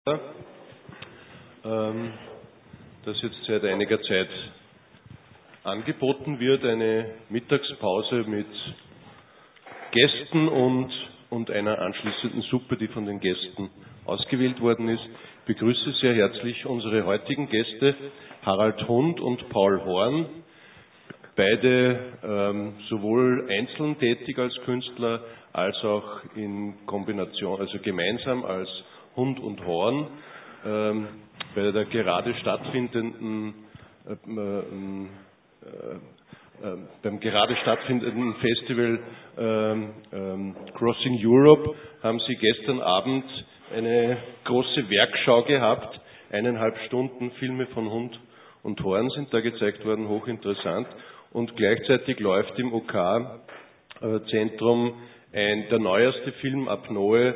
Das jetzt seit einiger Zeit angeboten wird, eine Mittagspause mit Gästen und einer anschließenden Suppe, die von den Gästen ausgewählt worden ist. Ich begrüße sehr herzlich unsere heutigen Gäste, Harald Hund und Paul Horn, beide sowohl einzeln tätig als Künstler als auch in Kombination, also gemeinsam als Hund und Horn, bei der gerade stattfindenden beim gerade stattfindenden Festival Crossing Europe haben Sie gestern Abend eine große Werkschau gehabt. 1,5 Stunden Filme von Hund und Horn sind da gezeigt worden, hochinteressant. Und gleichzeitig läuft im OK-Zentrum der neueste Film Apnoe.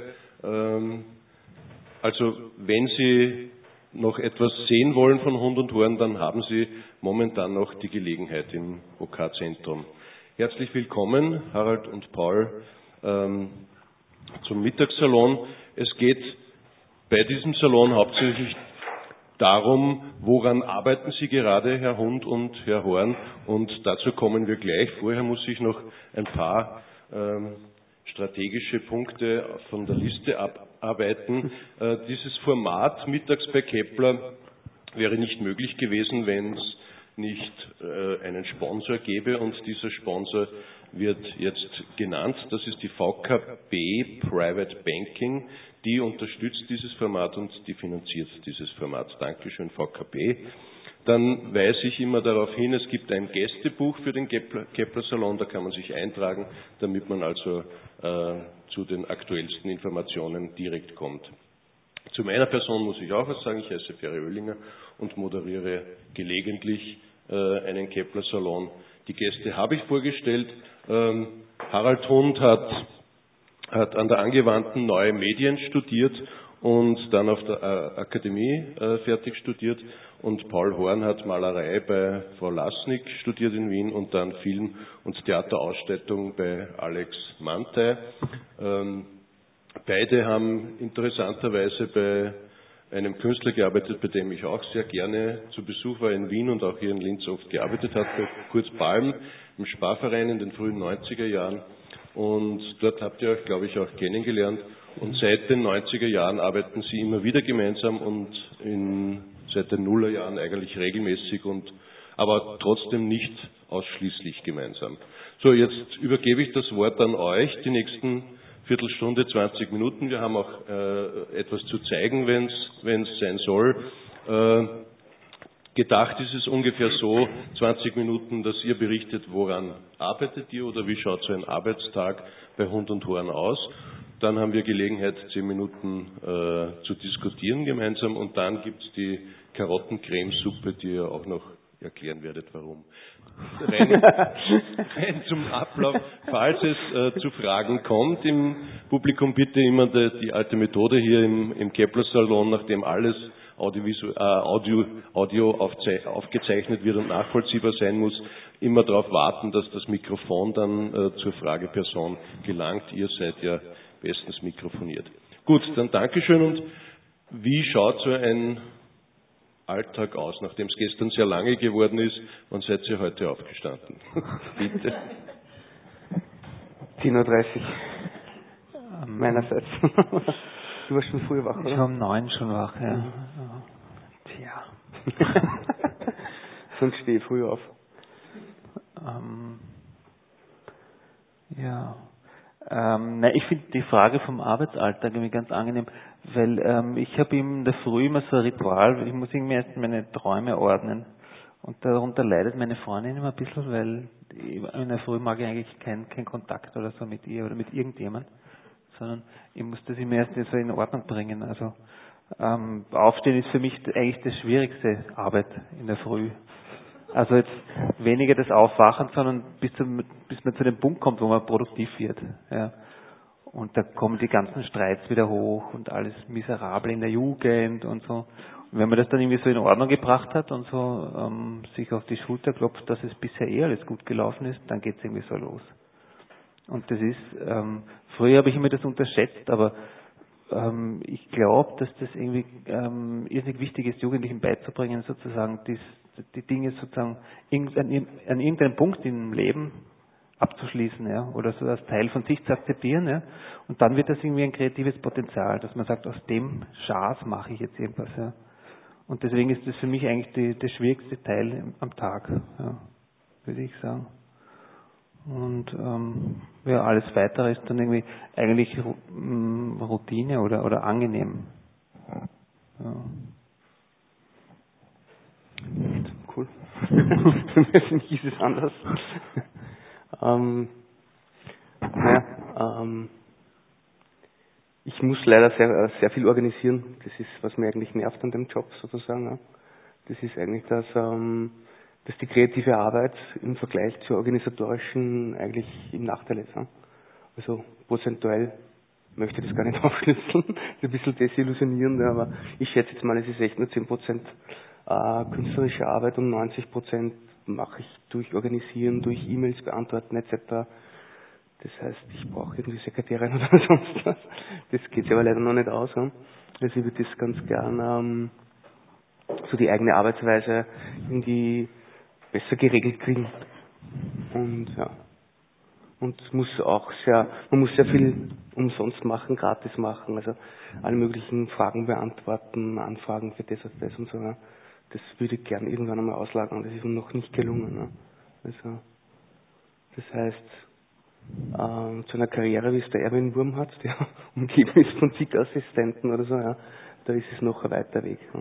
Also wenn Sie noch etwas sehen wollen von Hund und Horn, dann haben Sie momentan noch die Gelegenheit im OK-Zentrum. Herzlich willkommen, Harald und Paul, zum Mittagssalon. Es geht bei diesem Salon hauptsächlich darum, woran arbeiten Sie gerade, Herr Hund und Herr Horn, und dazu kommen wir gleich. Vorher muss ich noch ein paar strategische Punkte von der Liste abarbeiten. Dieses Format mittags bei Kepler wäre nicht möglich gewesen, wenn es nicht einen Sponsor gäbe, und dieser Sponsor wird jetzt genannt. Das ist die VKB Private Banking, die unterstützt dieses Format und die finanziert dieses Format. Dankeschön, VKB. Dann weise ich immer darauf hin, es gibt ein Gästebuch für den Kepler-Salon, da kann man sich eintragen, damit man also zu den aktuellsten Informationen direkt kommt. Zu meiner Person muss ich auch was sagen. Ich heiße Ferry Oehlinger und moderiere gelegentlich einen Kepler-Salon. Die Gäste habe ich vorgestellt. Harald Hund hat an der Angewandten Neue Medien studiert und dann auf der Akademie fertig studiert, und Paul Horn hat Malerei bei Frau Lasnik studiert in Wien und dann Film- und Theaterausstattung bei Alex Mantei. Beide haben interessanterweise bei einem Künstler gearbeitet, bei dem ich auch sehr gerne zu Besuch war in Wien und auch hier in Linz oft gearbeitet habe, bei Kurt Balm im Sparverein in den frühen 90er Jahren. Und dort habt ihr euch, glaube ich, auch kennengelernt. Und seit den 90er Jahren arbeiten sie immer wieder gemeinsam und seit den Nullerjahren eigentlich regelmäßig, aber trotzdem nicht ausschließlich gemeinsam. So, jetzt übergebe ich das Wort an euch, die nächsten Viertelstunde, 20 Minuten. Wir haben auch etwas zu zeigen, wenn es sein soll. Gedacht ist es ungefähr so, 20 Minuten, dass ihr berichtet, woran arbeitet ihr oder wie schaut so ein Arbeitstag bei Hund und Horn aus. Dann haben wir Gelegenheit, 10 Minuten zu diskutieren gemeinsam, und dann gibt es die Karottencremesuppe, die ihr auch noch erklären werdet, warum. Rein zum Ablauf. Falls es zu Fragen kommt im Publikum, bitte immer die alte Methode hier im Kepler-Salon, nachdem alles Audio aufgezeichnet wird und nachvollziehbar sein muss, immer darauf warten, dass das Mikrofon dann zur Frageperson gelangt. Ihr seid ja bestens mikrofoniert. Gut, dann Dankeschön. Und wie schaut so ein Alltag aus, nachdem es gestern sehr lange geworden ist? Wann seid ihr heute aufgestanden? Bitte. 10:30 Uhr. Meinerseits. Du warst schon früh wach, oder? Ich war um 9 schon wach, ja. Mhm. Tja. Sonst stehe ich früh auf. Ja. Ich finde die Frage vom Arbeitsalltag irgendwie ganz angenehm, weil ich habe in der Früh immer so ein Ritual, ich muss irgendwie erst meine Träume ordnen, und darunter leidet meine Freundin immer ein bisschen, weil in der Früh mag ich eigentlich keinen Kontakt oder so mit ihr oder mit irgendjemand, sondern ich muss das immer erst so in Ordnung bringen. Also Aufstehen ist für mich eigentlich das schwierigste Arbeit in der Früh. Also jetzt weniger das Aufwachen, sondern bis man zu dem Punkt kommt, wo man produktiv wird. Ja. Und da kommen die ganzen Streits wieder hoch und alles miserabel in der Jugend und so. Und wenn man das dann irgendwie so in Ordnung gebracht hat und so sich auf die Schulter klopft, dass es bisher alles gut gelaufen ist, dann geht es irgendwie so los. Und das ist, früher habe ich immer das unterschätzt, aber ich glaube, dass das irgendwie irrsinnig wichtig ist, Jugendlichen beizubringen, sozusagen die Dinge sozusagen an irgendeinem Punkt im Leben abzuschließen, ja, oder so als Teil von sich zu akzeptieren, ja, und dann wird das irgendwie ein kreatives Potenzial, dass man sagt, aus dem Schaß mache ich jetzt irgendwas, ja. Und deswegen ist das für mich eigentlich der schwierigste Teil am Tag, ja, würde ich sagen. Und ja, alles Weitere ist dann irgendwie eigentlich Routine oder angenehm. Ja. Cool. Für mich ist es anders. Ich muss leider sehr viel organisieren. Das ist, was mir eigentlich nervt an dem Job sozusagen. Ja. Das ist eigentlich dass die kreative Arbeit im Vergleich zur organisatorischen eigentlich im Nachteil ist. Ja. Also prozentuell möchte ich das gar nicht aufschlüsseln. Das ist ein bisschen desillusionierend, aber ich schätze jetzt mal, es ist echt nur 10% künstlerische Arbeit und 90% mache ich durch Organisieren, durch E-Mails beantworten etc. Das heißt, ich brauche irgendwie Sekretärin oder sonst was. Das geht sich aber leider noch nicht aus. Ja. Also ich würde das ganz gern so die eigene Arbeitsweise irgendwie besser geregelt kriegen. Und ja. Und man muss sehr viel umsonst machen, gratis machen, also alle möglichen Fragen beantworten, Anfragen für das und so. Ja. Das würde ich gern irgendwann einmal auslagern, das ist mir noch nicht gelungen. Ja. Also, das heißt, zu einer Karriere, wie es der Erwin Wurm hat, der umgeben ist von zig Assistenten oder so, ja, da ist es noch ein weiter Weg. Ja.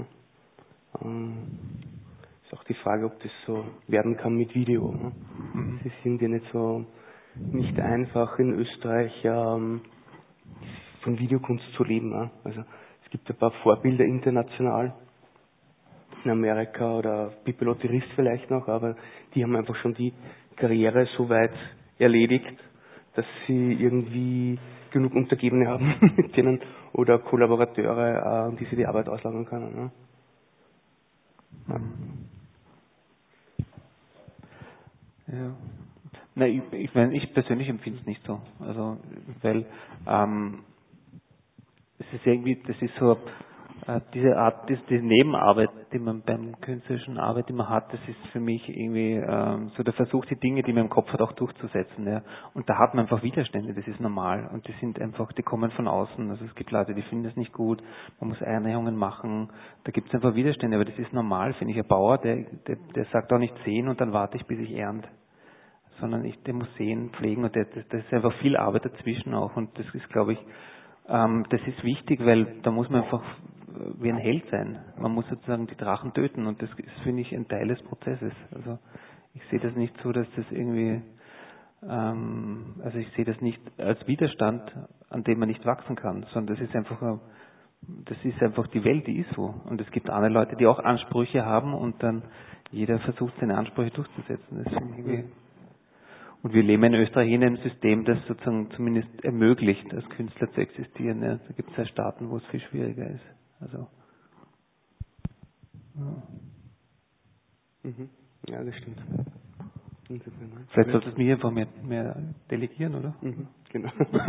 Ist auch die Frage, ob das so werden kann mit Video. Ja. Sie sind ja nicht einfach in Österreich von Videokunst zu leben. Ja. Also es gibt ein paar Vorbilder international, in Amerika oder Pippi Lotterist vielleicht noch, aber die haben einfach schon die Karriere so weit erledigt, dass sie irgendwie genug Untergebene haben mit denen oder Kollaborateure, die sie die Arbeit auslagern können. Ne? Ja. Ja. Na, ich meine, ich persönlich empfinde es nicht so. Also, weil es ist irgendwie, das ist so diese Art, diese Nebenarbeit, die man beim künstlerischen Arbeit immer hat, das ist für mich irgendwie so der Versuch, die Dinge, die man im Kopf hat, auch durchzusetzen. Ja. Und da hat man einfach Widerstände, das ist normal. Und die sind einfach, die kommen von außen. Also es gibt Leute, die finden das nicht gut, man muss Einreichungen machen, da gibt es einfach Widerstände, aber das ist normal, finde ich. Ein Bauer, der sagt auch nicht sehen und dann warte ich, bis ich ernte. Sondern der muss sehen, pflegen und das ist einfach viel Arbeit dazwischen auch. Und das ist, glaube ich, das ist wichtig, weil da muss man einfach wie ein Held sein. Man muss sozusagen die Drachen töten und das ist, finde ich, ein Teil des Prozesses. Also ich sehe das nicht so, dass das irgendwie, also ich sehe das nicht als Widerstand, an dem man nicht wachsen kann, sondern das ist einfach die Welt, die ist so. Und es gibt andere Leute, die auch Ansprüche haben und dann jeder versucht, seine Ansprüche durchzusetzen. Das finde ich irgendwie. Und wir leben in Österreich in einem System, das sozusagen zumindest ermöglicht, als Künstler zu existieren. Ja. Da gibt es ja Staaten, wo es viel schwieriger ist. Also, ja. Ja, das stimmt. Vielleicht sollte es mir einfach mehr delegieren, oder? Genau.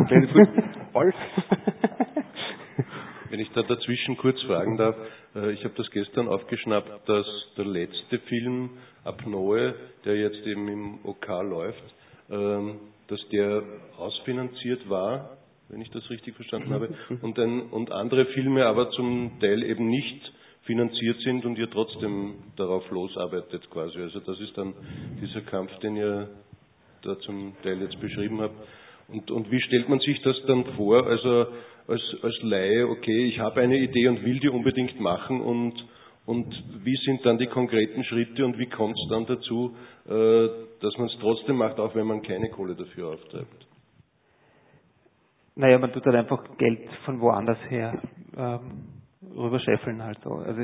Wenn ich da dazwischen kurz fragen darf, ich habe das gestern aufgeschnappt, dass der letzte Film Apnoe, der jetzt eben im OK läuft, dass der ausfinanziert war, wenn ich das richtig verstanden habe, und andere Filme aber zum Teil eben nicht finanziert sind und ihr trotzdem darauf losarbeitet quasi. Also das ist dann dieser Kampf, den ihr da zum Teil jetzt beschrieben habt. Und wie stellt man sich das dann vor, also als Laie, okay, ich habe eine Idee und will die unbedingt machen und wie sind dann die konkreten Schritte und wie kommt es dann dazu, dass man es trotzdem macht, auch wenn man keine Kohle dafür auftreibt? Naja, man tut halt einfach Geld von woanders her rüberscheffeln halt so. Also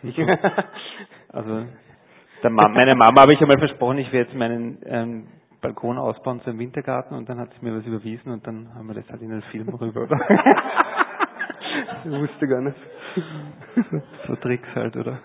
meiner Mama habe ich einmal versprochen, ich werde jetzt meinen Balkon ausbauen zu einem Wintergarten und dann hat sie mir was überwiesen und dann haben wir das halt in einen Film rüber. Ich wusste gar nicht. So Tricks halt, oder?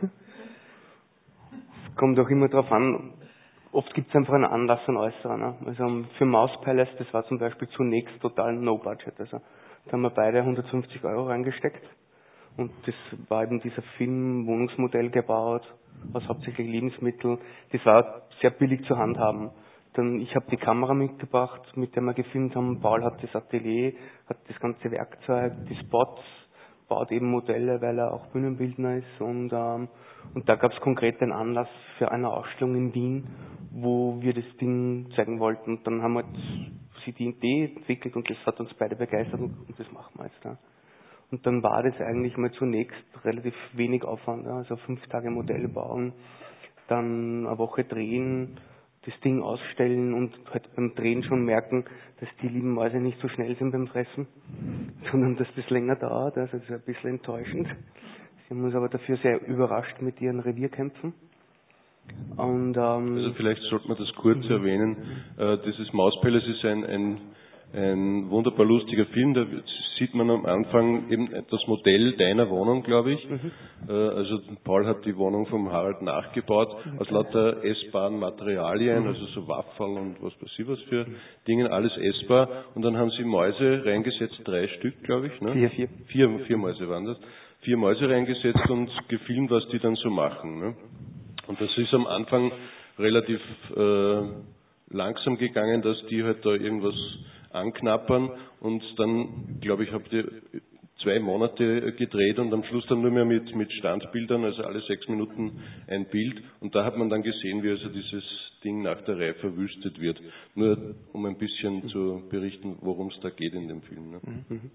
Es kommt auch immer darauf an, oft gibt es einfach einen Anlass, einen äußeren. Ne? Also für Mouse Palace, das war zum Beispiel zunächst total No Budget. Also Da haben wir beide 150 € reingesteckt. Und das war eben dieser Film, Wohnungsmodell gebaut, aus hauptsächlich Lebensmitteln. Das war sehr billig zu handhaben. Dann, ich habe die Kamera mitgebracht, mit der wir gefilmt haben. Paul hat das Atelier, hat das ganze Werkzeug, die Spots, baut eben Modelle, weil er auch Bühnenbildner ist. Und da gab es konkret einen Anlass für eine Ausstellung in Wien, wo wir das Ding zeigen wollten. Und dann haben wir sie die Idee entwickelt und das hat uns beide begeistert und das machen wir jetzt da. Und dann war das eigentlich mal zunächst relativ wenig Aufwand, also 5 Tage Modell bauen, dann eine Woche drehen, das Ding ausstellen und halt beim Drehen schon merken, dass die lieben Mäuse nicht so schnell sind beim Fressen, sondern dass das länger dauert, also das ist ein bisschen enttäuschend. Sie haben uns aber dafür sehr überrascht mit ihren Revierkämpfen. Und, also vielleicht sollte man das kurz erwähnen. Dieses Mauspalace ist ein wunderbar lustiger Film, da sieht man am Anfang eben das Modell deiner Wohnung, glaube ich. Also Paul hat die Wohnung vom Harald nachgebaut, aus lauter essbaren Materialien, also so Waffeln und was weiß ich was für Dinge, alles essbar. Und dann haben sie Mäuse reingesetzt, 3 Stück, glaube ich. Ne? Vier Mäuse waren das. 4 Mäuse reingesetzt und gefilmt, was die dann so machen. Ne? Und das ist am Anfang relativ langsam gegangen, dass die halt da irgendwas anknappern und dann, glaube ich, habt ihr 2 Monate gedreht und am Schluss dann nur mehr mit Standbildern, also alle 6 Minuten ein Bild und da hat man dann gesehen, wie also dieses Ding nach der Reihe verwüstet wird. Nur um ein bisschen zu berichten, worum es da geht in dem Film. Ne?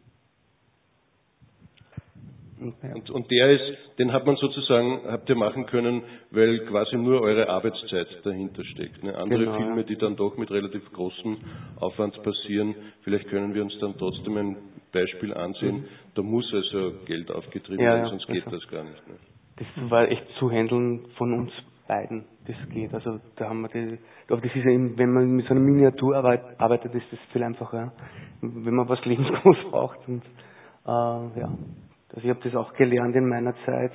Und den hat man sozusagen, habt ihr machen können, weil quasi nur eure Arbeitszeit dahinter steckt. Ne? Andere Filme, die dann doch mit relativ großem Aufwand passieren, vielleicht können wir uns dann trotzdem ein Beispiel ansehen. Da muss also Geld aufgetrieben werden, sonst geht das gar nicht. Ne? Das war echt zu handeln von uns beiden, das geht. Also da haben wir aber das ist ja eben, wenn man mit so einer Miniatur arbeitet, ist das viel einfacher, wenn man was lebensgroß braucht. Und also ich habe das auch gelernt in meiner Zeit,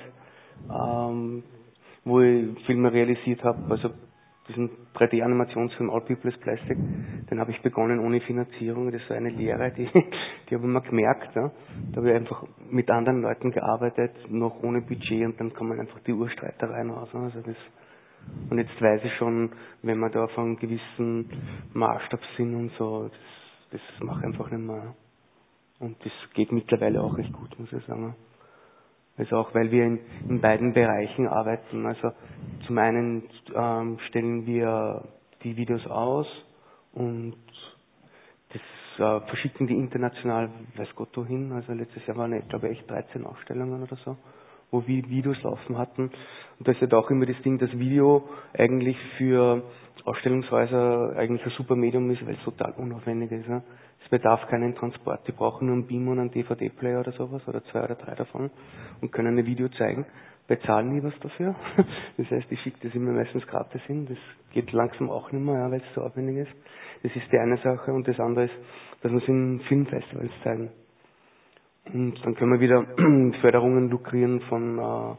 wo ich Filme realisiert habe, also diesen 3D-Animationsfilm All People is Plastic, den habe ich begonnen ohne Finanzierung, das war eine Lehre, die habe ich mir gemerkt, ja. Da habe ich einfach mit anderen Leuten gearbeitet, noch ohne Budget und dann kommen einfach die Urstreitereien raus. Also und jetzt weiß ich schon, wenn wir da auf einem gewissen Maßstab sind und so, das mache ich einfach nicht mehr. Und das geht mittlerweile auch recht gut, muss ich sagen. Also auch, weil wir in beiden Bereichen arbeiten. Also zum einen stellen wir die Videos aus und das verschicken die international, weiß Gott wohin. Also letztes Jahr waren, ich glaube, echt 13 Ausstellungen oder so, wo wir Videos laufen hatten. Und da ist halt auch immer das Ding, dass Video eigentlich für Ausstellungshäuser eigentlich ein super Medium ist, weil es total unaufwendig ist. Ja. Es bedarf keinen Transport, die brauchen nur einen Beamer und einen DVD-Player oder sowas, oder 2 oder 3 davon und können ein Video zeigen, bezahlen nie was dafür. Das heißt, ich schicke das immer meistens gratis hin, das geht langsam auch nicht mehr, ja, weil es so aufwendig ist. Das ist die eine Sache und das andere ist, dass wir es in Filmfestivals zeigen. Und dann können wir wieder Förderungen lukrieren von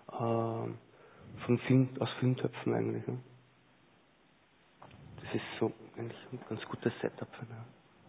aus Filmtöpfen eigentlich. Ja. Das ist so eigentlich ein ganz gutes Setup. Ja.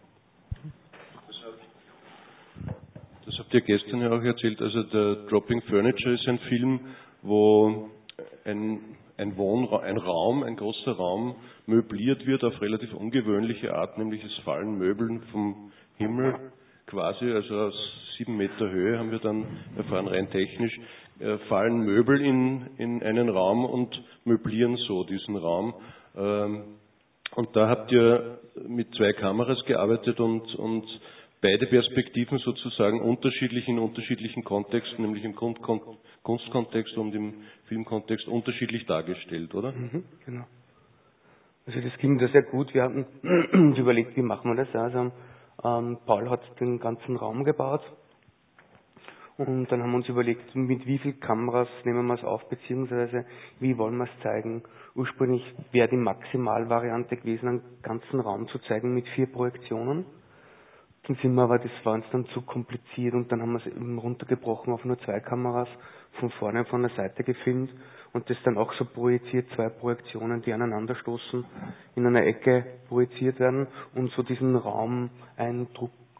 Das habt ihr gestern ja auch erzählt, also der Dropping Furniture ist ein Film, wo ein großer Raum möbliert wird auf relativ ungewöhnliche Art, nämlich es fallen Möbeln vom Himmel quasi, also aus 7 Meter Höhe haben wir dann erfahren, rein technisch, fallen Möbel in einen Raum und möblieren so diesen Raum. Und da habt ihr mit 2 Kameras gearbeitet und beide Perspektiven sozusagen unterschiedlich in unterschiedlichen Kontexten, nämlich im Kunstkontext und im Filmkontext unterschiedlich dargestellt, oder? Genau. Also das ging da sehr gut. Wir hatten uns überlegt, wie machen wir das. Also Paul hat den ganzen Raum gebaut und dann haben wir uns überlegt, mit wie vielen Kameras nehmen wir es auf, beziehungsweise wie wollen wir es zeigen. Ursprünglich wäre die Maximalvariante gewesen, einen ganzen Raum zu zeigen mit 4 Projektionen. Dann sind wir aber, das war uns dann zu kompliziert und dann haben wir es eben runtergebrochen auf nur 2 Kameras, von vorne und von der Seite gefilmt und das dann auch so projiziert, 2 Projektionen, die aneinanderstoßen, in einer Ecke projiziert werden und so diesen Raumeindruck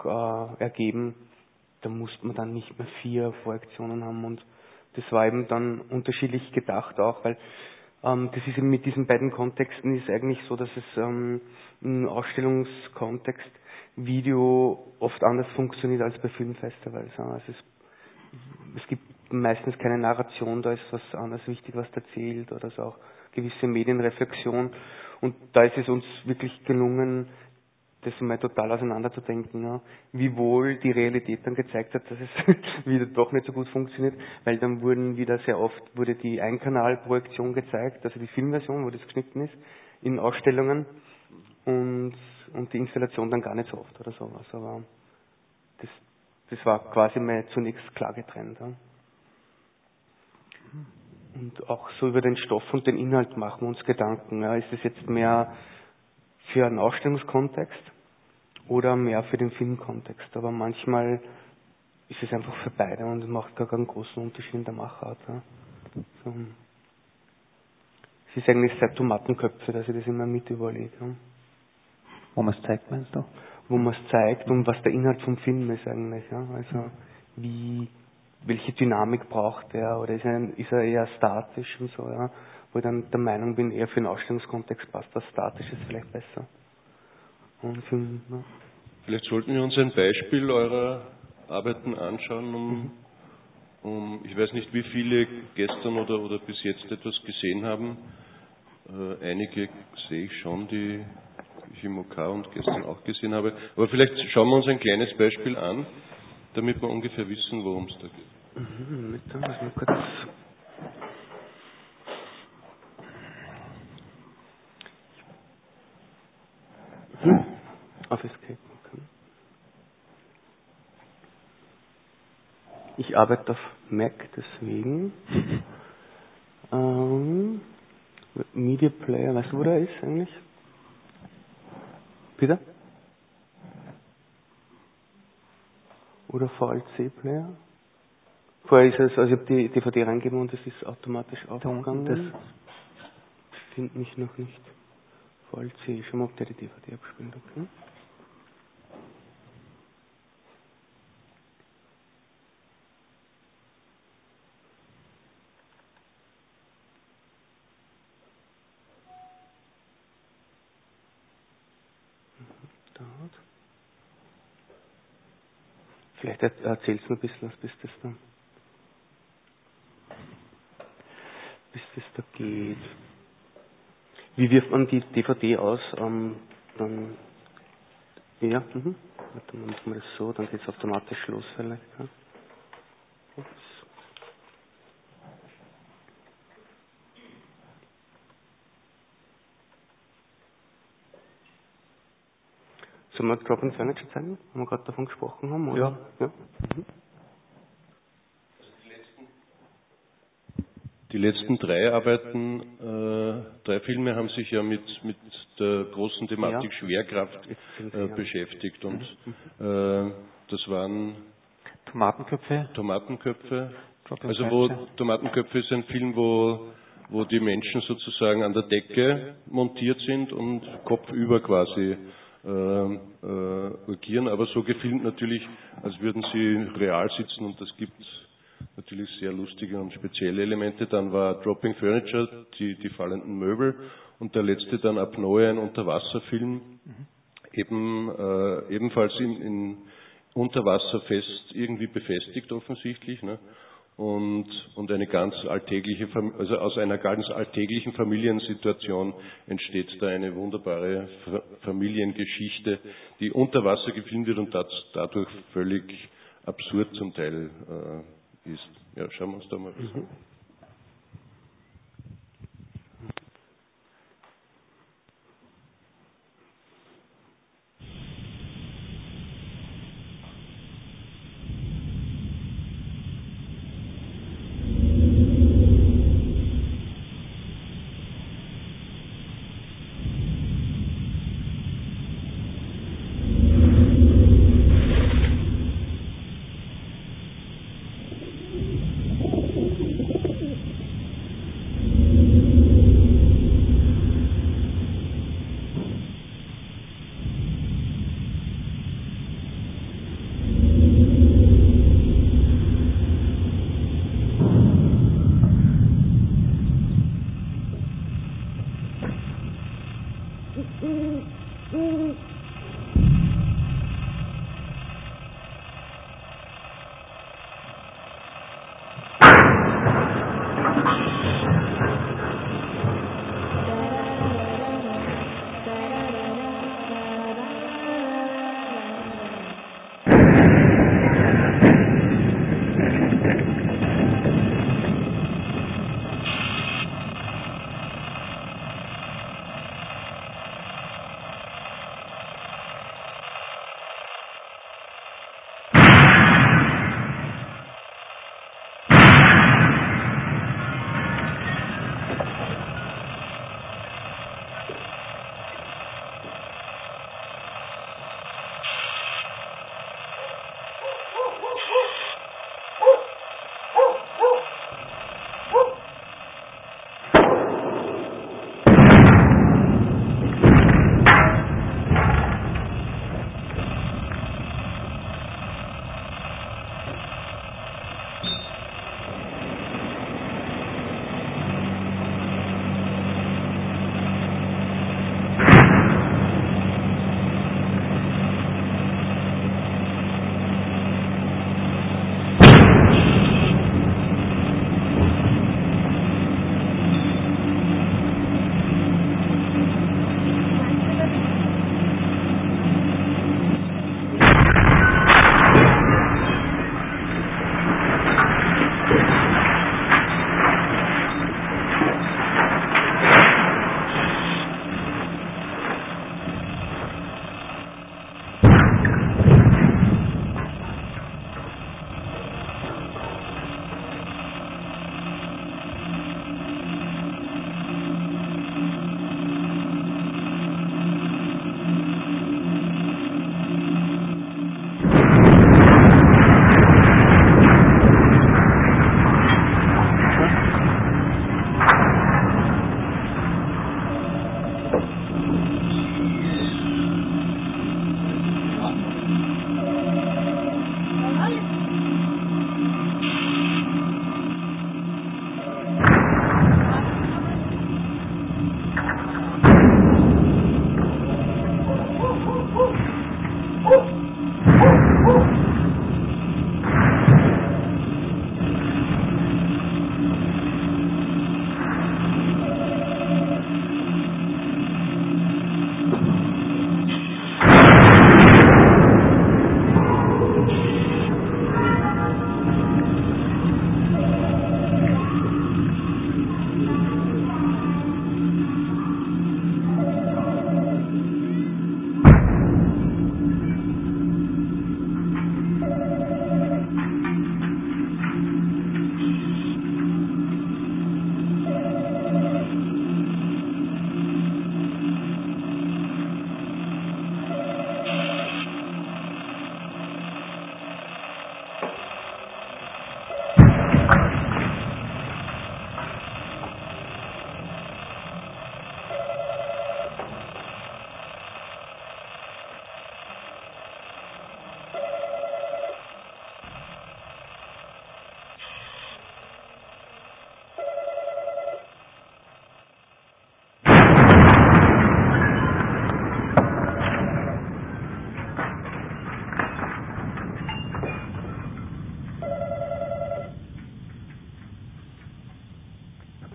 auch ergeben, da musste man dann nicht mehr 4 Projektionen haben und das war eben dann unterschiedlich gedacht auch, weil das ist eben mit diesen beiden Kontexten ist eigentlich so, dass es im Ausstellungskontext Video oft anders funktioniert als bei Filmfestivals. Also es gibt meistens keine Narration, da ist was anderes wichtig, was erzählt oder so auch gewisse Medienreflexion. Und da ist es uns wirklich gelungen, das mal total auseinanderzudenken, ja, wie wohl die Realität dann gezeigt hat, dass es wieder doch nicht so gut funktioniert, weil dann wurde die Einkanalprojektion gezeigt, also die Filmversion, wo das geschnitten ist, in Ausstellungen und die Installation dann gar nicht so oft oder sowas. Aber das war quasi mal zunächst klar getrennt. Ja. Und auch so über den Stoff und den Inhalt machen wir uns Gedanken. Ja. Ist es jetzt mehr für einen Ausstellungskontext oder mehr für den Filmkontext? Aber manchmal ist es einfach für beide und es macht gar keinen großen Unterschied in der Machart. Ja. So. Es ist eigentlich sehr Tomatenköpfe, dass ich das immer mit überlege. Ja. Wo man es zeigt, meinst du? Wo man es zeigt und was der Inhalt vom Film ist eigentlich. Ja. Also welche Dynamik braucht er oder ist er eher statisch und so, ja. Wo ich dann der Meinung bin, eher für den Ausstellungskontext passt das Statische vielleicht besser. Und Film, ja. Vielleicht sollten wir uns ein Beispiel eurer Arbeiten anschauen, ich weiß nicht, wie viele gestern oder bis jetzt etwas gesehen haben. Einige sehe ich schon, die ich im OK und gestern auch gesehen habe. Aber vielleicht schauen wir uns ein kleines Beispiel an, damit wir ungefähr wissen, worum es da geht. Auf Escape. Okay. Ich arbeite auf Mac, deswegen. Media Player, weißt du, wo der ist eigentlich? Bitte? Oder VLC Player? Vorher ist es, also ich habe die DVD reingegeben und es ist automatisch aufgegangen. Das findet mich noch nicht. VLC, schon mal ob der die DVD abspielt, okay? Vielleicht erzählst du ein bisschen was, bis das da geht. Wie wirft man die DVD aus? Warte, dann machen wir das so, dann geht es automatisch los vielleicht. Ja. Ups. Sollen wir Drop and Furniture zeigen, wenn wir gerade davon gesprochen haben? Oder? Ja. Die letzten 3 Arbeiten, 3 Filme haben sich ja mit der großen Thematik Schwerkraft beschäftigt. Und das waren Tomatenköpfe. Also Tomatenköpfe ist ein Film, wo die Menschen sozusagen an der Decke montiert sind und kopfüber quasi agieren, aber so gefilmt natürlich, als würden sie real sitzen, und das gibt natürlich sehr lustige und spezielle Elemente. Dann war Dropping Furniture, die fallenden Möbel, und der letzte dann Apnoe, ein Unterwasserfilm, ebenfalls in Unterwasser fest irgendwie befestigt offensichtlich, ne? Und eine ganz alltägliche, also aus einer ganz alltäglichen Familiensituation entsteht da eine wunderbare Familiengeschichte, die unter Wasser gefilmt wird und dadurch völlig absurd zum Teil ist. Ja, schauen wir uns da mal an.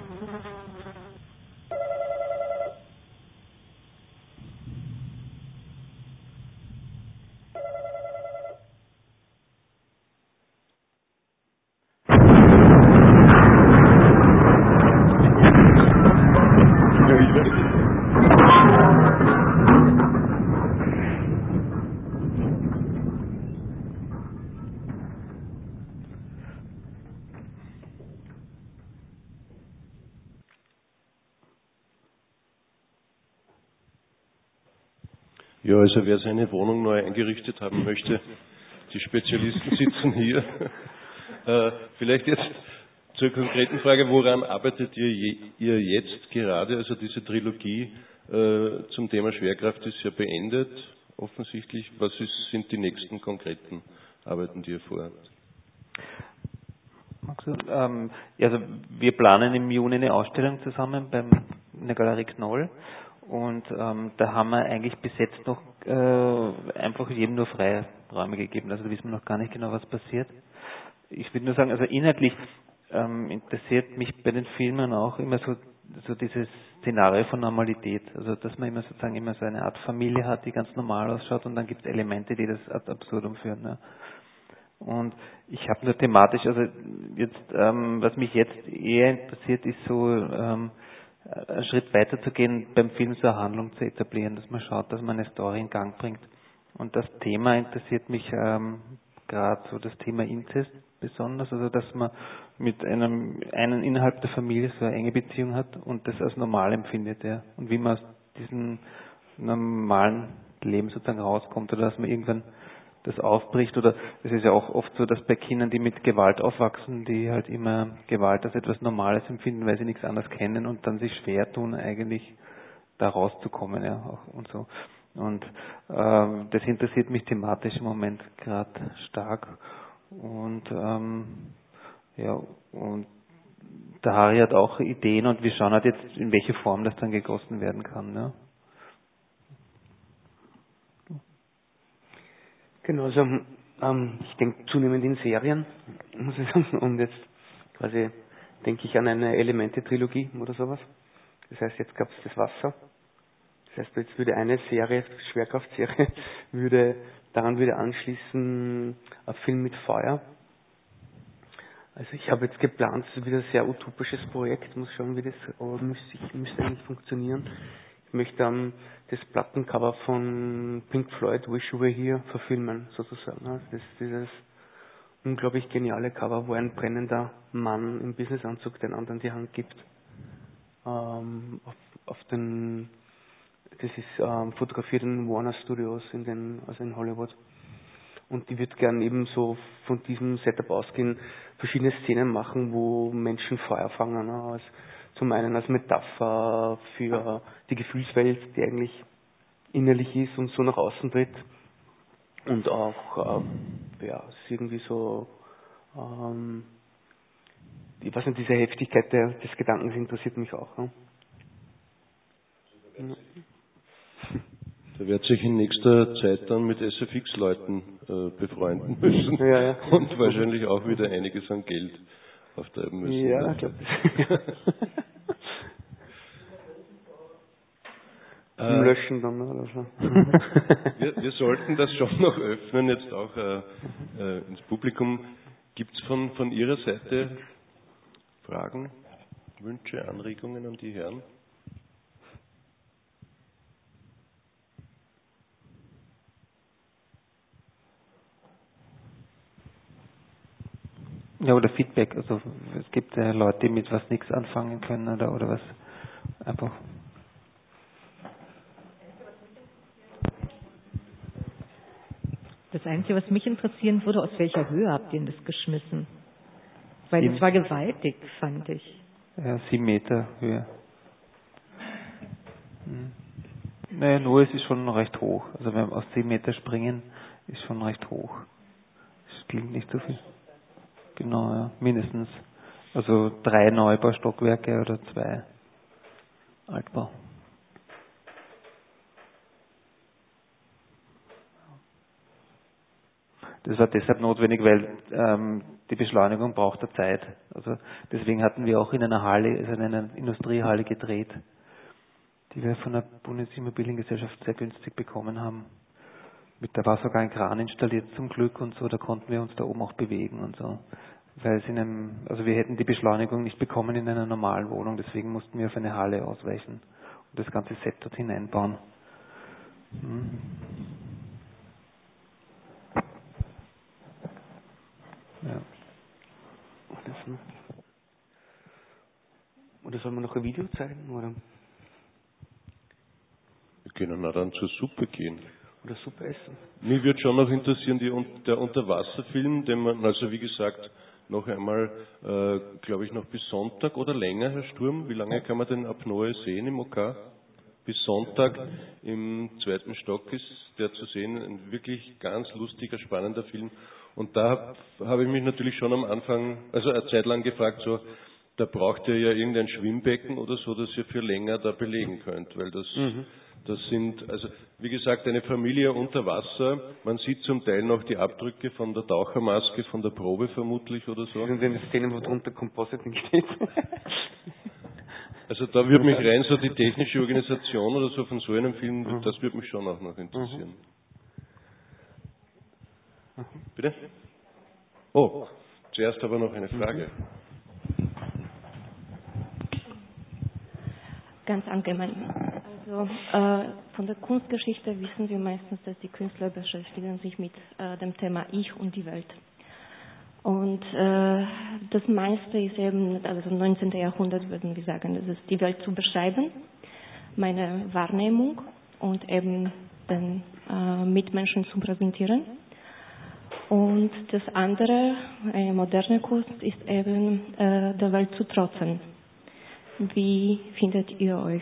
Ja, also wer seine Wohnung neu eingerichtet haben möchte, die Spezialisten sitzen hier. Vielleicht jetzt zur konkreten Frage, woran arbeitet ihr jetzt gerade? Also diese Trilogie zum Thema Schwerkraft ist ja beendet, offensichtlich. Was sind die nächsten konkreten Arbeiten, die ihr vorhabt? Also wir planen im Juni eine Ausstellung zusammen in der Galerie Knoll. Und da haben wir eigentlich bis jetzt noch einfach jedem nur freie Räume gegeben. Also da wissen wir noch gar nicht genau, was passiert. Ich würde nur sagen, also inhaltlich interessiert mich bei den Filmen auch immer so dieses Szenario von Normalität. Also dass man immer sozusagen immer so eine Art Familie hat, die ganz normal ausschaut, und dann gibt es Elemente, die das ad absurdum führen. Ne? Und ich habe nur thematisch, also jetzt, was mich jetzt eher interessiert, ist so einen Schritt weiter zu gehen, beim Film so eine Handlung zu etablieren, dass man schaut, dass man eine Story in Gang bringt. Und das Thema interessiert mich gerade so, das Thema Inzest besonders, also dass man mit einen innerhalb der Familie so eine enge Beziehung hat und das als normal empfindet, ja. Und wie man aus diesem normalen Leben sozusagen rauskommt, oder dass man irgendwann das aufbricht, oder es ist ja auch oft so, dass bei Kindern, die mit Gewalt aufwachsen, die halt immer Gewalt als etwas Normales empfinden, weil sie nichts anderes kennen und dann sich schwer tun, eigentlich da rauszukommen, ja, auch und so. Und das interessiert mich thematisch im Moment gerade stark. Und ja, und der Harry hat auch Ideen, und wir schauen halt jetzt, in welche Form das dann gegossen werden kann, ne? Genau, also ich denke zunehmend in Serien, muss ich sagen, und jetzt quasi denke ich an eine Elemente-Trilogie oder sowas. Das heißt, jetzt gab es das Wasser. Das heißt, jetzt würde eine Serie, Schwerkraftserie, daran würde anschließen ein Film mit Feuer. Also ich habe jetzt geplant, es ist wieder ein sehr utopisches Projekt, muss schauen, wie das, aber müsste eigentlich funktionieren. Ich möchte das Plattencover von Pink Floyd, Wish You Were Here, verfilmen, sozusagen. Also das ist dieses unglaublich geniale Cover, wo ein brennender Mann im Businessanzug den anderen die Hand gibt. Das ist fotografiert in Warner Studios also in Hollywood. Und die wird gern eben so von diesem Setup ausgehen, verschiedene Szenen machen, wo Menschen Feuer fangen. Ne? Also zum einen als Metapher für die Gefühlswelt, die eigentlich innerlich ist und so nach außen tritt. Und auch, es ist irgendwie so, ich weiß nicht, diese Heftigkeit des Gedankens interessiert mich auch. Ne? Da wird sich in nächster Zeit dann mit SFX-Leuten befreunden müssen, ja. Und wahrscheinlich auch wieder einiges an Geld auftreiben müssen. Ja, ich glaube das. Löschen dann oder so. Wir sollten das schon noch öffnen, jetzt auch ins Publikum. Gibt es von Ihrer Seite Fragen, Wünsche, Anregungen an die Herren? Ja, oder Feedback, also es gibt ja Leute, die mit was nichts anfangen können oder was einfach. Das Einzige, was mich interessieren würde, aus welcher Höhe habt ihr denn das geschmissen? Weil das war gewaltig, fand ich. Ja, 7 Meter Höhe. Naja, nur es ist schon recht hoch. Also wenn wir aus 7 Meter springen, ist schon recht hoch. Das klingt nicht so viel. Genau, ja, mindestens. Also 3 Neubaustockwerke oder 2 Altbau. Das war deshalb notwendig, weil die Beschleunigung braucht der Zeit. Also deswegen hatten wir auch in einer Halle, also in einer Industriehalle gedreht, die wir von der Bundesimmobiliengesellschaft sehr günstig bekommen haben. Da war sogar ein Kran installiert zum Glück und so, da konnten wir uns da oben auch bewegen und so. Weil also wir hätten die Beschleunigung nicht bekommen in einer normalen Wohnung, deswegen mussten wir auf eine Halle ausweichen und das ganze Set dort hineinbauen. Ja. Oder soll man noch ein Video zeigen? Oder? Wir können auch dann zur Suppe gehen. Oder Suppe essen. Mich würde schon noch interessieren, der Unterwasserfilm, den man, also wie gesagt, noch einmal, glaube ich, noch bis Sonntag oder länger, Herr Sturm, wie lange kann man den Apnoe sehen im OK? Bis Sonntag im 2. Stock ist der zu sehen, ein wirklich ganz lustiger, spannender Film. Und da habe ich mich natürlich schon am Anfang, also eine Zeit lang gefragt, so, da braucht ihr ja irgendein Schwimmbecken oder so, das ihr für länger da belegen könnt, weil das sind, also wie gesagt, eine Familie unter Wasser. Man sieht zum Teil noch die Abdrücke von der Tauchermaske, von der Probe vermutlich oder so. Das sind eine Szene, wo drunter Compositing steht. Also da würde mich rein so die technische Organisation oder so von so einem Film, das würde mich schon auch noch interessieren. Bitte? Oh, zuerst aber noch eine Frage. Ganz allgemein. Also von der Kunstgeschichte wissen wir meistens, dass die Künstler beschäftigen sich mit dem Thema Ich und die Welt. Und das meiste ist eben, also im 19. Jahrhundert würden wir sagen, das ist die Welt zu beschreiben, meine Wahrnehmung und eben den Mitmenschen zu präsentieren. Und das andere, eine moderne Kunst, ist eben der Welt zu trotzen. Wie findet ihr euch?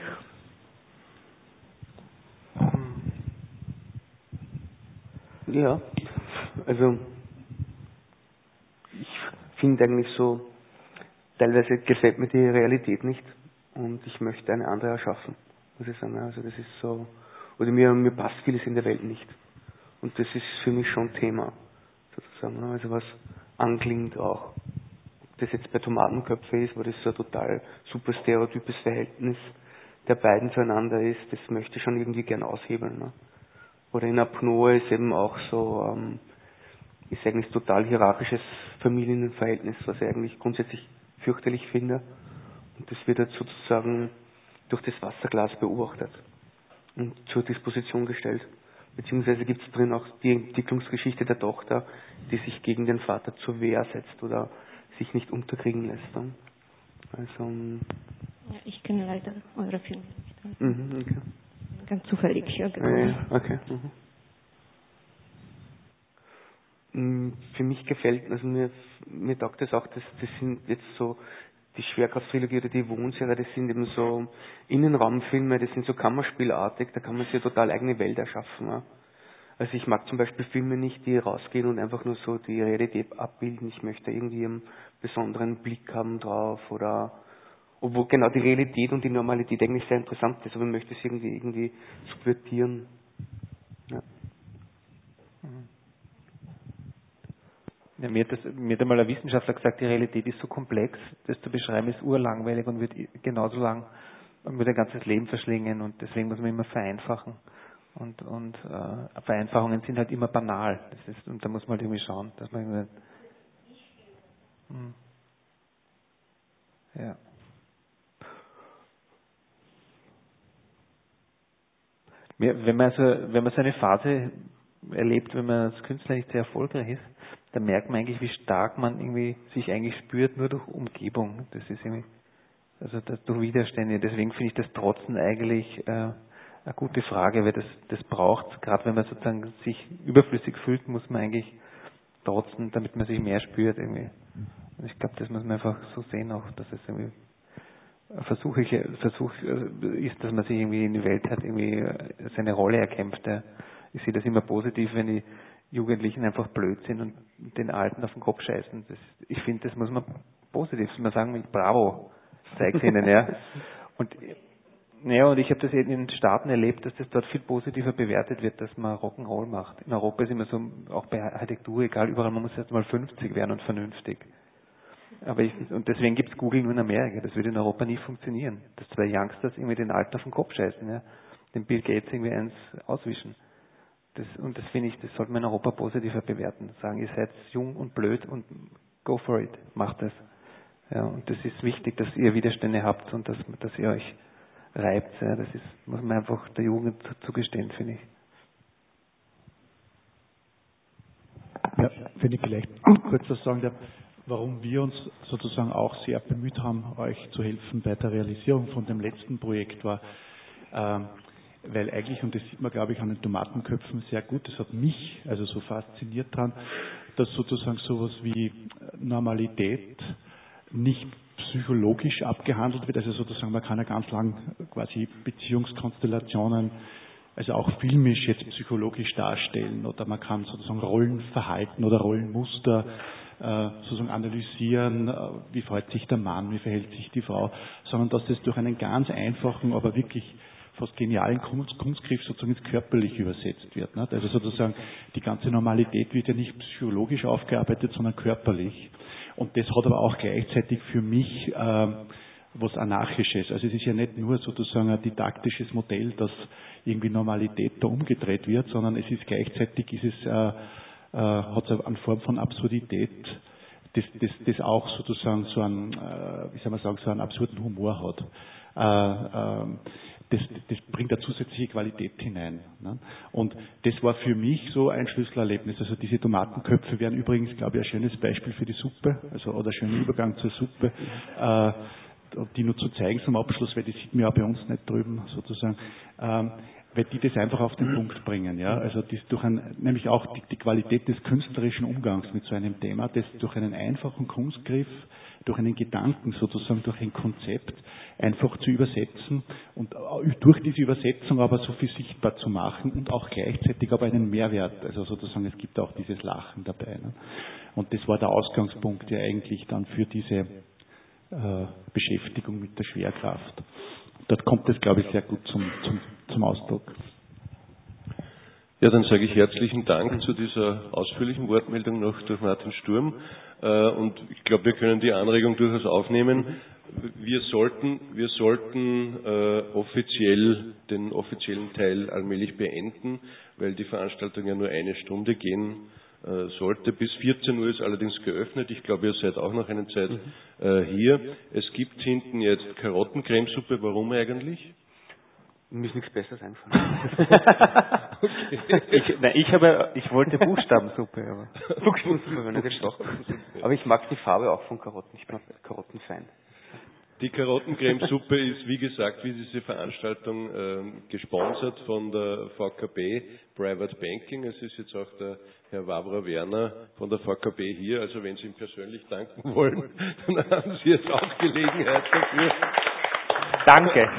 Ja, also ich finde eigentlich so, teilweise gefällt mir die Realität nicht und ich möchte eine andere erschaffen, muss ich sagen. Also das ist so, oder mir passt vieles in der Welt nicht. Und das ist für mich schon Thema, sozusagen. Also was anklingt auch. Ob das jetzt bei Tomatenköpfe ist, wo das so ein total super stereotypes Verhältnis der beiden zueinander ist, das möchte ich schon irgendwie gern aushebeln. Ne? Oder in Apnoe ist eben auch so, ist eigentlich total hierarchisches Familienverhältnis, was ich eigentlich grundsätzlich fürchterlich finde. Und das wird jetzt sozusagen durch das Wasserglas beobachtet und zur Disposition gestellt. Beziehungsweise gibt es drin auch die Entwicklungsgeschichte der Tochter, die sich gegen den Vater zur Wehr setzt oder sich nicht unterkriegen lässt. Ne? Also, ja, ich kenne leider eure Filme nicht. Okay. Ganz zufällig hier gekommen. Okay. Für mich gefällt, also mir taugt das auch, das sind jetzt so die Schwerkraft-Trilogie oder die Wohnserie, das sind eben so Innenraumfilme, das sind so Kammerspielartig, da kann man sich ja total eigene Welt erschaffen. Ja. Also ich mag zum Beispiel Filme nicht, die rausgehen und einfach nur so die Realität abbilden. Ich möchte irgendwie einen besonderen Blick haben drauf oder obwohl genau die Realität und die Normalität eigentlich sehr interessant ist, aber ich möchte es irgendwie subvertieren. Ja. Ja, mir hat einmal ein Wissenschaftler gesagt, die Realität ist so komplex, das zu beschreiben ist urlangweilig und wird genauso lang und wird ein ganzes Leben verschlingen und deswegen muss man immer vereinfachen. Und Vereinfachungen sind halt immer banal. Und da muss man halt irgendwie schauen, dass man irgendwie. Ja. Wenn man so eine Phase erlebt, wenn man als Künstler nicht sehr erfolgreich ist, dann merkt man eigentlich, wie stark man irgendwie sich eigentlich spürt, nur durch Umgebung. Das ist irgendwie, also durch Widerstände. Deswegen finde ich das Trotzen eigentlich eine gute Frage, weil das braucht, gerade wenn man sozusagen sich überflüssig fühlt, muss man eigentlich trotzen, damit man sich mehr spürt irgendwie. Und ich glaube, das muss man einfach so sehen auch, dass es irgendwie Versuch ist, dass man sich irgendwie in die Welt hat, irgendwie seine Rolle erkämpft. Ich sehe das immer positiv, wenn die Jugendlichen einfach blöd sind und den Alten auf den Kopf scheißen. Ich finde, das muss man positiv, man sagen, bravo, zeig's ihnen, ja. Und Naja, und ich habe das in den Staaten erlebt, dass das dort viel positiver bewertet wird, dass man Rock'n'Roll macht. In Europa ist immer so, auch bei Architektur, egal, überall, man muss erst mal 50 werden und vernünftig. Und deswegen gibt's Google nur in Amerika. Das würde in Europa nie funktionieren. Dass zwei Youngsters irgendwie den Alten auf den Kopf scheißen, ja, den Bill Gates irgendwie eins auswischen. Und das finde ich, das sollte man in Europa positiver bewerten. Sagen, ihr seid jung und blöd und go for it, macht das. Ja, und das ist wichtig, dass ihr Widerstände habt und dass ihr euch reibt. Ja, das muss man einfach der Jugend zugestehen, finde ich. Ja, wenn ich vielleicht kurz was sagen darf, warum wir uns sozusagen auch sehr bemüht haben, euch zu helfen bei der Realisierung von dem letzten Projekt war, weil eigentlich, und das sieht man, glaube ich, an den Tomatenköpfen sehr gut, das hat mich also so fasziniert dran, dass sozusagen sowas wie Normalität nicht psychologisch abgehandelt wird, also sozusagen man kann ja ganz lang quasi Beziehungskonstellationen, also auch filmisch jetzt psychologisch darstellen, oder man kann sozusagen Rollenverhalten oder Rollenmuster sozusagen analysieren, wie verhält sich der Mann, wie verhält sich die Frau, sondern dass das durch einen ganz einfachen, aber wirklich fast genialen Kunstgriff sozusagen ins Körperliche übersetzt wird. Nicht? Also sozusagen die ganze Normalität wird ja nicht psychologisch aufgearbeitet, sondern körperlich. Und das hat aber auch gleichzeitig für mich was Anarchisches. Also es ist ja nicht nur sozusagen ein didaktisches Modell, dass irgendwie Normalität da umgedreht wird, sondern es ist gleichzeitig hat es eine Form von Absurdität, das auch sozusagen so einen, wie soll man sagen, so einen absurden Humor hat. Das bringt eine zusätzliche Qualität hinein. Ne? Und das war für mich so ein Schlüsselerlebnis. Also diese Tomatenköpfe wären übrigens, glaube ich, ein schönes Beispiel für die Suppe, also oder ein schöner Übergang zur Suppe, die nur zu zeigen zum Abschluss, weil die sieht man ja bei uns nicht drüben sozusagen. Weil die das einfach auf den Punkt bringen, ja. Also nämlich auch die Qualität des künstlerischen Umgangs mit so einem Thema, das durch einen einfachen Kunstgriff, durch einen Gedanken sozusagen, durch ein Konzept einfach zu übersetzen und durch diese Übersetzung aber so viel sichtbar zu machen und auch gleichzeitig aber einen Mehrwert, also sozusagen es gibt auch dieses Lachen dabei. Ne? Und das war der Ausgangspunkt ja eigentlich dann für diese Beschäftigung mit der Schwerkraft. Dort kommt es, glaube ich, sehr gut zum Ausdruck. Ja, dann sage ich herzlichen Dank zu dieser ausführlichen Wortmeldung noch durch Martin Sturm. Und ich glaube, wir können die Anregung durchaus aufnehmen. Wir sollten den offiziellen Teil allmählich beenden, weil die Veranstaltung ja nur eine Stunde gehen sollte. Bis 14 Uhr ist allerdings geöffnet. Ich glaube, ihr seid auch noch eine Zeit hier. Es gibt hinten jetzt Karottencremesuppe. Warum eigentlich? Mir ist nichts Besseres einfallen. Okay. Ich wollte Buchstabensuppe, aber. Buchstabensuppe, wenn nicht doch. Aber ich mag die Farbe auch von Karotten. Ich bin Karottenfan. Die Karottencremesuppe ist, wie gesagt, wie diese Veranstaltung gesponsert von der VKB Private Banking. Es ist jetzt auch der Herr Wawra Werner von der VKB hier. Also wenn Sie ihm persönlich danken wollen, dann haben Sie jetzt auch Gelegenheit dafür. Danke.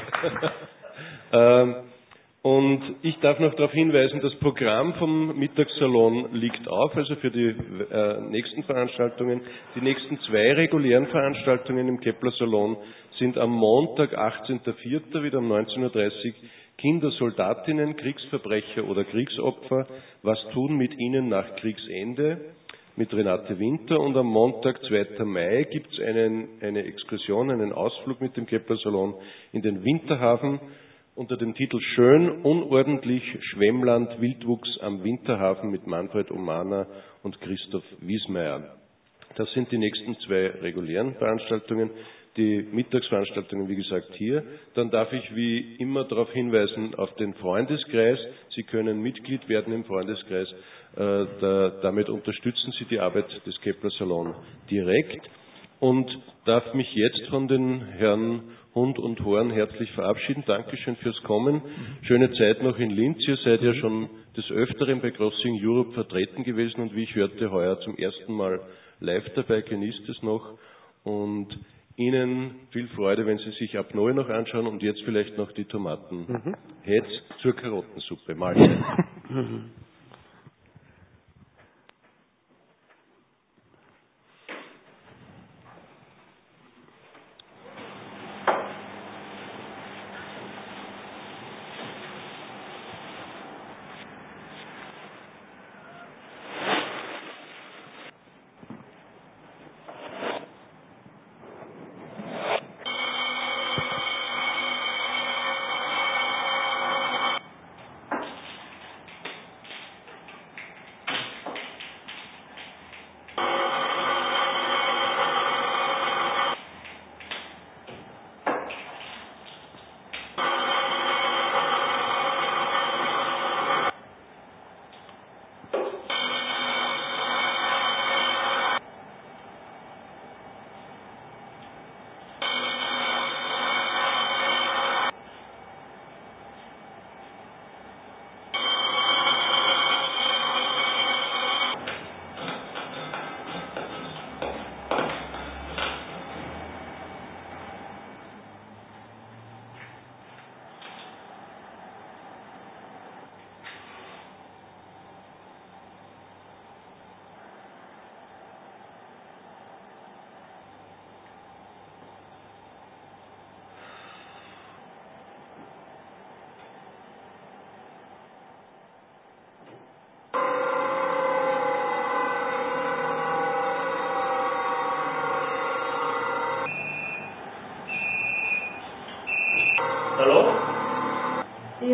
Und ich darf noch darauf hinweisen, das Programm vom Mittagssalon liegt auf, also für die nächsten Veranstaltungen. Die nächsten 2 regulären Veranstaltungen im Kepler-Salon sind am Montag, 18.04. wieder um 19.30 Uhr Kindersoldatinnen, Kriegsverbrecher oder Kriegsopfer, was tun mit ihnen nach Kriegsende mit Renate Winter, und am Montag, 2. Mai, gibt es eine Exkursion, einen Ausflug mit dem Kepler-Salon in den Winterhafen unter dem Titel Schön, unordentlich, Schwemmland, Wildwuchs am Winterhafen mit Manfred Omana und Christoph Wiesmeier. Das sind die nächsten 2 regulären Veranstaltungen. Die Mittagsveranstaltungen, wie gesagt, hier. Dann darf ich wie immer darauf hinweisen auf den Freundeskreis. Sie können Mitglied werden im Freundeskreis. Damit unterstützen Sie die Arbeit des Kepler Salon direkt. Und darf mich jetzt von den Herren Hund und Horn herzlich verabschieden. Dankeschön fürs Kommen. Schöne Zeit noch in Linz. Ihr seid ja schon des Öfteren bei Crossing Europe vertreten gewesen und wie ich hörte, heuer zum ersten Mal live dabei. Genießt es noch. Und Ihnen viel Freude, wenn Sie sich ab neu noch anschauen und jetzt vielleicht noch die Tomatenheads zur Karottensuppe. Mahlzeit.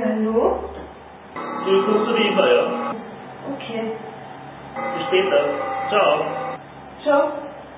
hallo? Ich muss zu Eva, ja. Okay. Bis später. Ciao. Ciao.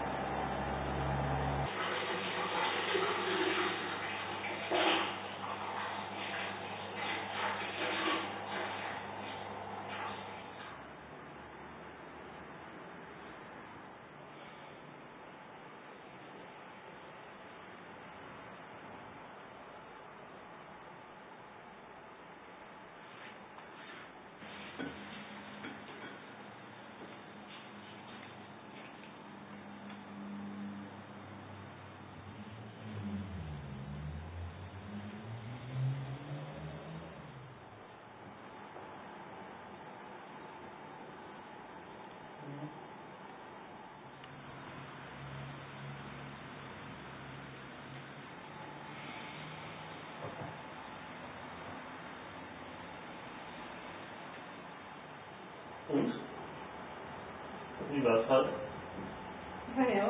Und? Wie war's halt? Naja.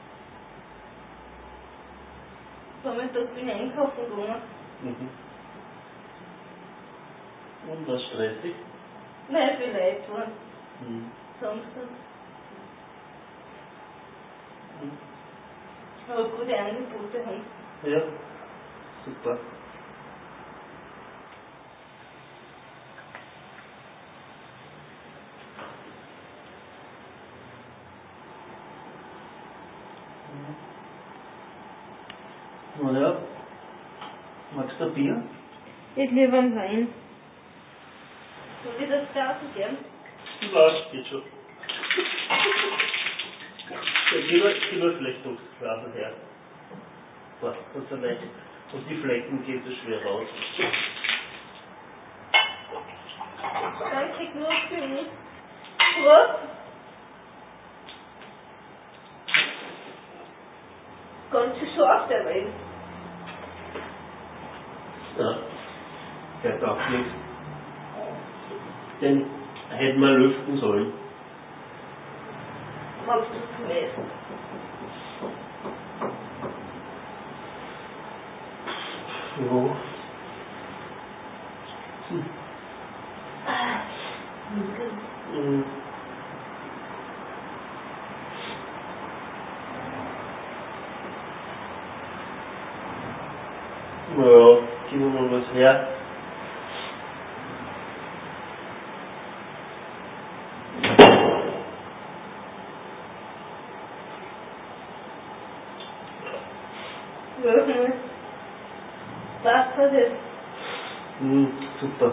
Vormittag bin ich einkaufen gegangen. Mhm. Und was stressig? Nein, vielleicht war Mhm. Samstag. Mhm. Aber gute Angebote haben. Ja, super. Na ja, magst du ein Bier? Ich liebe einen Wein. Soll ich das Glas geben? Ja, geht schon. Ja, gib mal vielleicht noch das Glas her. Boah, das ist leicht. Und die Flecken geht so schwer raus. Danke, nur für mich. Was? Ganz schön scharf der Wein. Ja, der taugt nichts. Den hätten wir lüften sollen. Magst du es zum Essen? Ja. Mhm. Ja, gib mir mal was her. Ja, was war das? Super.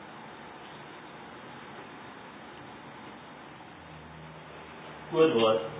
Gut war's.